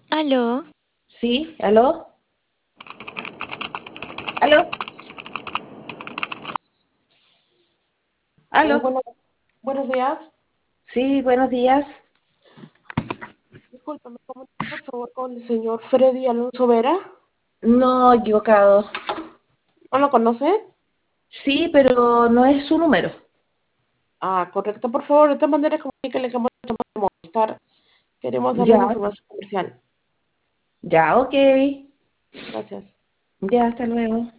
Aló, Sí, ¿aló? ¿Aló? ¿Aló? Bueno, buenos días. Sí, buenos días. Disculpe, ¿me comunica por favor con el señor Freddy Alonso Vera? No, equivocado. ¿No lo conoce? Sí, pero no es su número. Ah, correcto. Por favor, de esta manera comuníquele que hemos llamado a Movistar. Queremos darle una Ya, información comercial. ya, ok. Gracias. Ya, hasta luego.